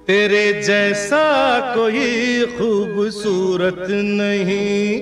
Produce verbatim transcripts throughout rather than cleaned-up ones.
तेरे जैसा कोई खूबसूरत नहीं,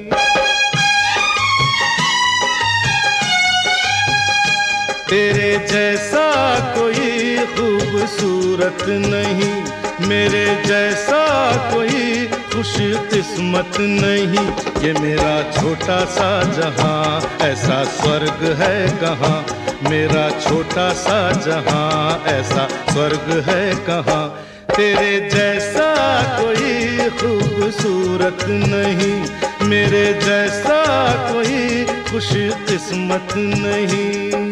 तेरे जैसा कोई खूबसूरत नहीं, मेरे जैसा कोई खुश किस्मत नहीं। ये मेरा छोटा सा जहां ऐसा स्वर्ग है कहाँ, मेरा छोटा सा जहां ऐसा स्वर्ग है कहाँ। तेरे जैसा कोई खूबसूरत नहीं, मेरे जैसा कोई खुश किस्मत नहीं।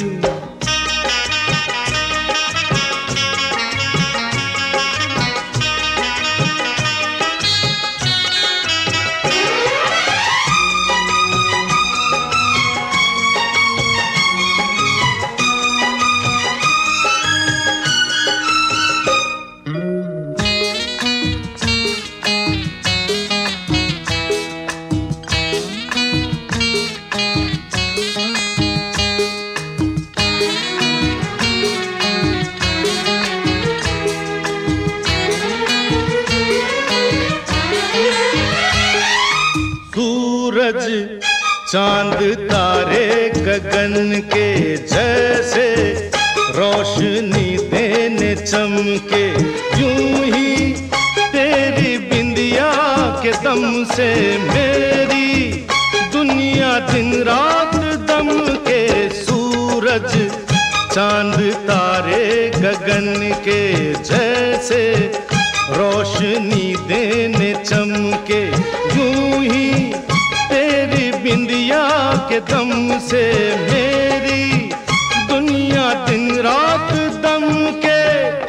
सूरज चांद तारे गगन के जैसे रोशनी देने चमके, यूं ही तेरी बिंदिया के दम से मेरी दुनिया दिन रात दम के। सूरज चांद तारे गगन के जैसे रोशनी देने चमके, यूं ही तेरी बिंदिया के दम से मेरी दुनिया दिन रात दम के।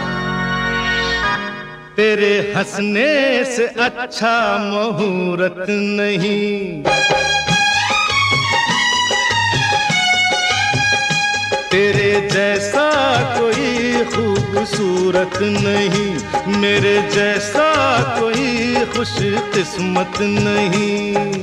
तेरे हंसने से अच्छा मुहूर्त नहीं, तेरे जैसा कोई खूबसूरत नहीं, मेरे जैसा कोई खुश किस्मत नहीं।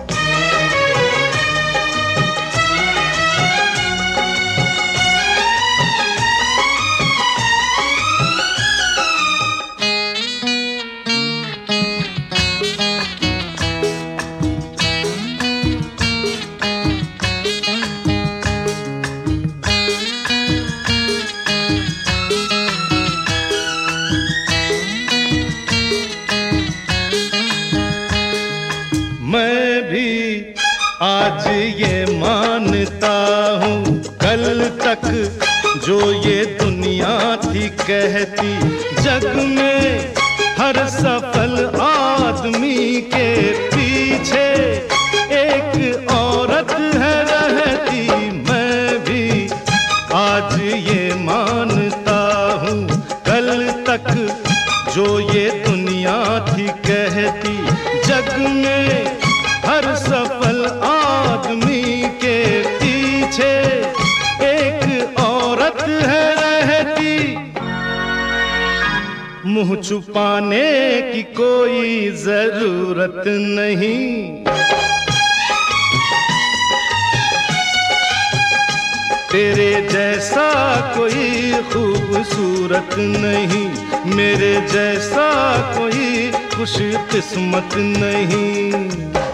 मैं भी आज ये मानता हूँ, कल तक जो ये दुनिया थी कहती, जग में हर सफल आदमी के पीछे एक औरत है रहती। मैं भी आज ये मानता हूँ, कल तक जो ये दुनिया थी कहती, जग में हर सफल आदमी के पीछे एक औरत है रहती। मुंह छुपाने की कोई जरूरत नहीं, तेरे जैसा कोई खूबसूरत नहीं, मेरे जैसा कोई खुश किस्मत नहीं।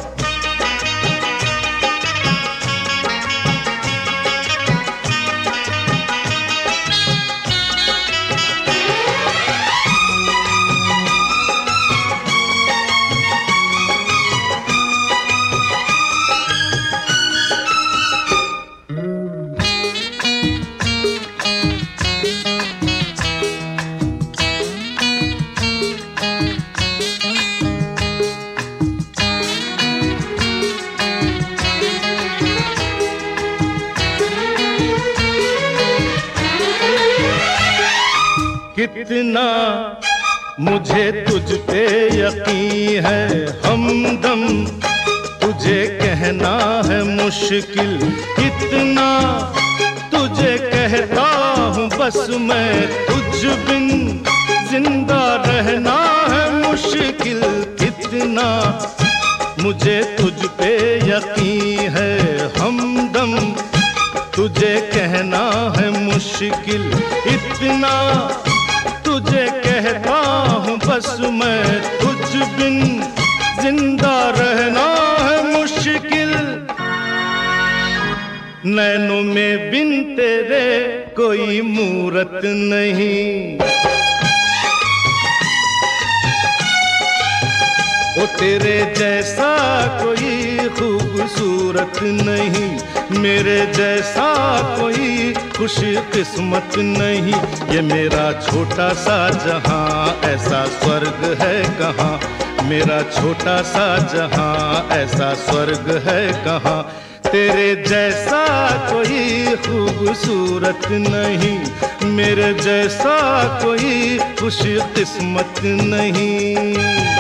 कितना मुझे तुझ पे यकीन है हमदम, तुझे कहना है मुश्किल, कितना तुझे कहता हूँ बस मैं, तुझ बिन जिंदा रहना है मुश्किल। कितना मुझे तुझ पे यकीन है हमदम, तुझे कहना है मुश्किल, इतना तुझे कहता हूँ बस मैं तुझ बिन जिंदा रहना है मुश्किल। नैनों में बिन तेरे कोई मूरत नहीं, ओ तेरे जैसा कोई खूबसूरत नहीं, मेरे जैसा कोई खुश किस्मत नहीं। ये मेरा छोटा सा जहां ऐसा स्वर्ग है कहाँ, मेरा छोटा सा जहां ऐसा स्वर्ग है कहाँ। तेरे जैसा कोई खूबसूरत नहीं, मेरे जैसा कोई खुश किस्मत नहीं।